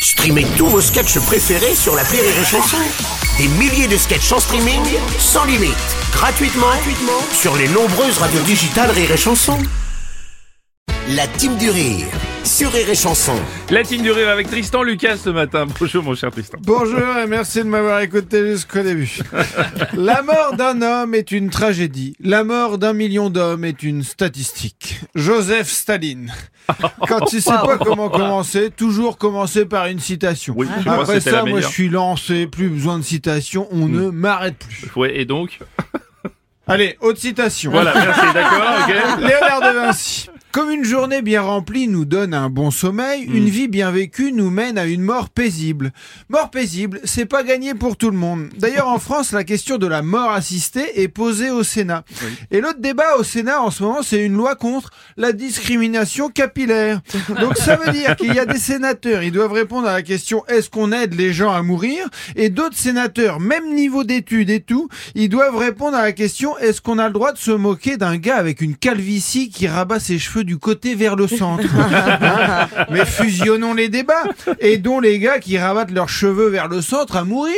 Streamez tous vos sketchs préférés sur l'appli Rire et Chanson. Des milliers de sketchs en streaming, sans limite, gratuitement sur les nombreuses radios digitales Rire et Chanson. La team du rire sur Rire et Chanson. La team du rire avec Tristan Lucas ce matin. Bonjour mon cher Tristan. Bonjour et merci de m'avoir écouté jusqu'au début. La mort d'un homme est une tragédie. La mort d'un million d'hommes est une statistique. Joseph Staline. Quand tu sais pas comment commencer, toujours commencer par une citation. Oui, je pense que Après c'était la ça, moi meilleure. je suis lancé, plus besoin de citations, on ne m'arrête plus. Ouais, et donc Allez, autre citation. Voilà, merci, d'accord, ok. Léonard de Vinci. Comme une journée bien remplie nous donne un bon sommeil, une vie bien vécue nous mène à une mort paisible. Mort paisible, c'est pas gagné pour tout le monde. D'ailleurs, en France, la question de la mort assistée est posée au Sénat. Oui. Et l'autre débat au Sénat en ce moment, c'est une loi contre la discrimination capillaire. Donc ça veut dire qu'il y a des sénateurs, ils doivent répondre à la question est-ce qu'on aide les gens à mourir? Et d'autres sénateurs, même niveau d'études et tout, ils doivent répondre à la question est-ce qu'on a le droit de se moquer d'un gars avec une calvitie qui rabat ses cheveux du côté vers le centre? Mais fusionnons les débats. Aidons les gars qui rabattent leurs cheveux vers le centre à mourir.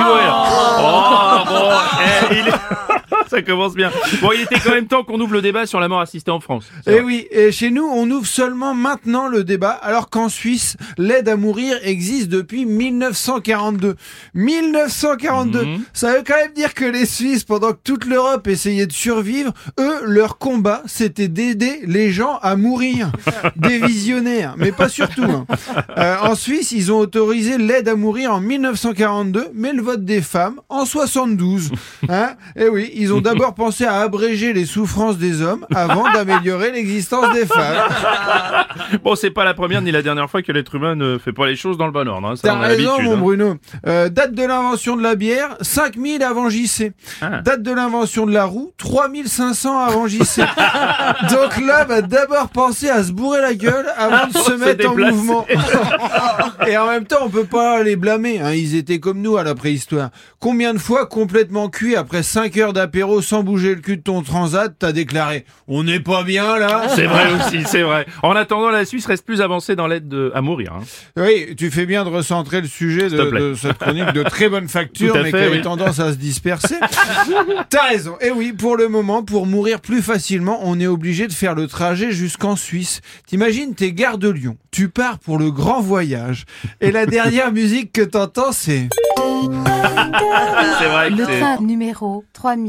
Ça commence bien. Bon, il était quand même temps qu'on ouvre le débat sur la mort assistée en France. Et oui, et chez nous, on ouvre seulement maintenant le débat, alors qu'en Suisse, l'aide à mourir existe depuis 1942. 1942, ça veut quand même dire que les Suisses, pendant que toute l'Europe essayait de survivre, eux, leur combat, c'était d'aider les gens à mourir. Des visionnaires, mais pas surtout. En Suisse, ils ont autorisé l'aide à mourir en 1942, mais le vote des femmes en 72. Et oui, ils ont d'abord pensé à abréger les souffrances des hommes avant d'améliorer l'existence des femmes. Bon, c'est pas la première ni la dernière fois que l'être humain ne fait pas les choses dans le bon ordre. Hein. Ça, T'as on a raison, l'habitude, mon hein. Bruno. Date de l'invention de la bière, 5000 avant JC. Ah. Date de l'invention de la roue, 3500 avant JC. Donc l'homme a d'abord pensé à se bourrer la gueule avant de se mettre en déplacer. mouvement. Et en même temps, on peut pas les blâmer. Ils étaient comme nous à la préhistoire. Combien de fois, complètement cuit, après 5 heures d'apéro sans bouger le cul de ton transat, t'as déclaré « On n'est pas bien là ?» C'est vrai aussi, c'est vrai. En attendant, la Suisse reste plus avancée dans l'aide à mourir. Hein. Oui, tu fais bien de recentrer le sujet S'il te plaît. de cette chronique de très bonne facture, Tout à mais fait, qui avait oui. tendance à se disperser. T'as raison. Et oui, pour le moment, pour mourir plus facilement, on est obligé de faire le trajet jusqu'en Suisse. T'imagines, t'es gare de Lyon, tu pars pour le grand voyage, et la dernière musique que t'entends, c'est... C'est vrai que Le c'est... train numéro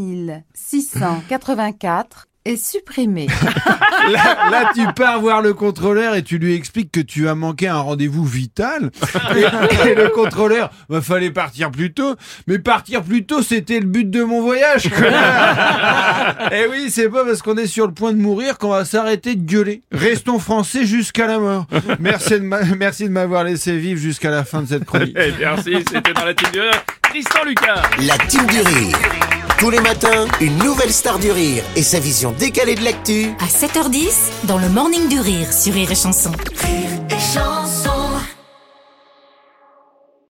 3684 est supprimé. Là, tu pars voir le contrôleur et tu lui expliques que tu as manqué un rendez-vous vital. Et le contrôleur, fallait partir plus tôt. Mais partir plus tôt, c'était le but de mon voyage, connard. Et oui, c'est pas parce qu'on est sur le point de mourir qu'on va s'arrêter de gueuler. Restons français jusqu'à la mort. Merci de m'avoir laissé vivre jusqu'à la fin de cette chronique. Eh, merci, c'était dans la team du rire. Tristan Lucas. La team du rire. Tous les matins, une nouvelle star du rire et sa vision décalée de l'actu. À 7h10, dans le Morning du Rire sur Rire et Chanson. Rire et Chanson.